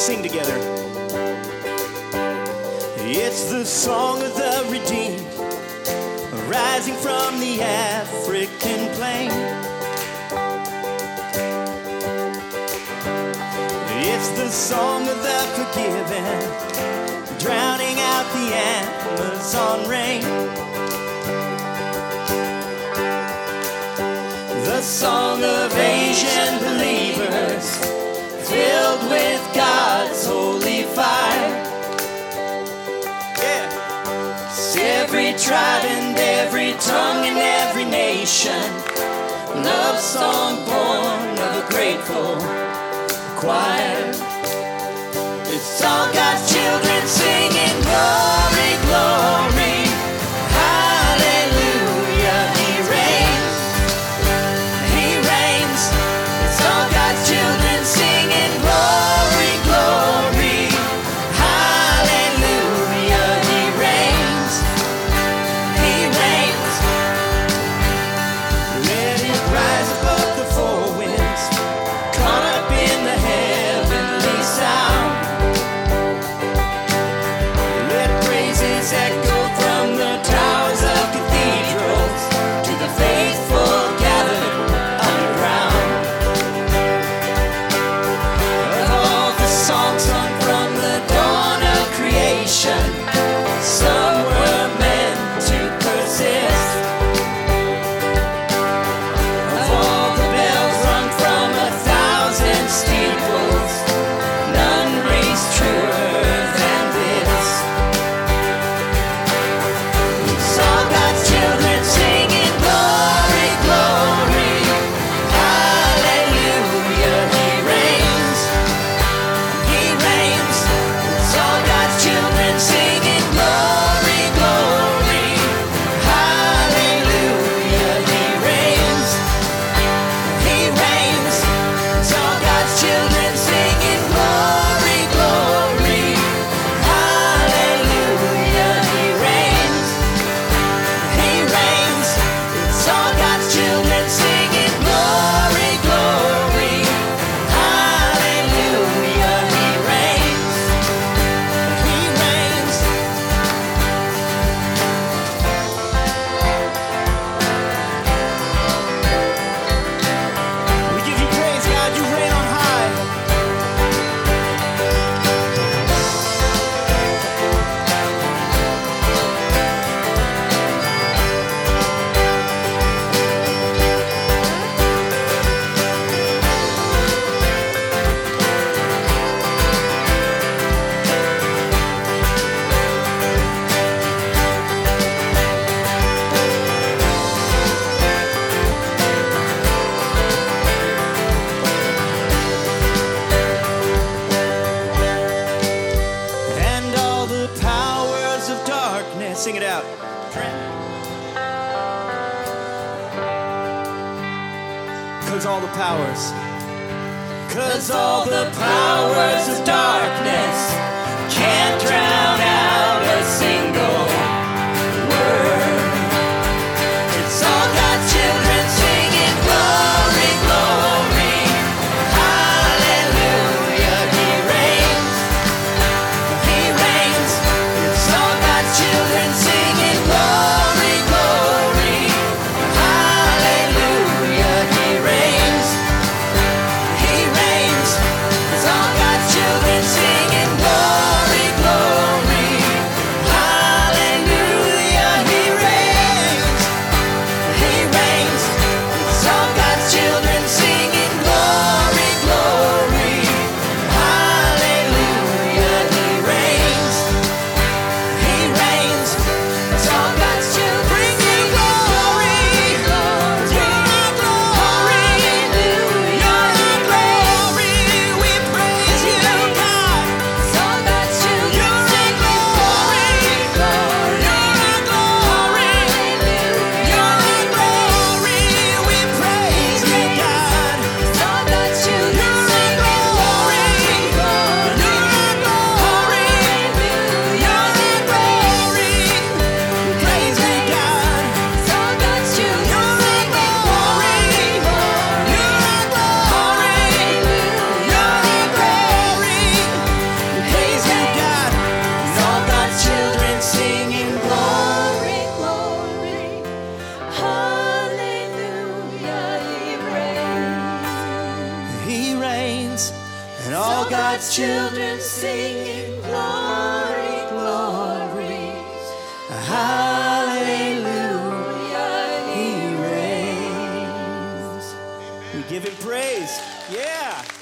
sing together. It's the song of the redeemed, rising from the African plain. It's the song of the forgiven, drowning out the Amazon rain. The song of Asian believers, filled with God's holy fire. Yeah. It's every tribe and every tongue and every nation, love song born of a grateful choir. It's all God's children singing glory, glory, hallelujah, He reigns, He reigns. It's all God's children singing glory, glory, hallelujah, He reigns, He reigns. Let it rise above the four winds, caught up in the heavenly sound. Let praises echo from the towers of cathedrals to the faithful gathered underground. Of all the songs sung from the dawn of creation, some were meant to persist. Of all the bells rung from 1,000 steeples, none rings truer than this. It's all God's children singing glory, glory, hallelujah, He reigns, He reigns. It's all God's children singing glory, glory, hallelujah, He reigns, He reigns. It's all God's children singing glory, glory, hallelujah, He reigns, He reigns. It's all God's children singing glory, glory, hallelujah, He reigns, He reigns. We give you praise, God, you reign on high. And all the powers of darkness, sing it out. Cause all the powers, cause all the powers of darkness can't drown out a single word. It's all God's children singing glory, glory, hallelujah, He reigns, He reigns. It's all God's children singing glory, glory, hallelujah, He reigns, He reigns. It's all God's children singing glory, glory, children singing, glory, glory, hallelujah, he reigns. We give him praise. Yeah.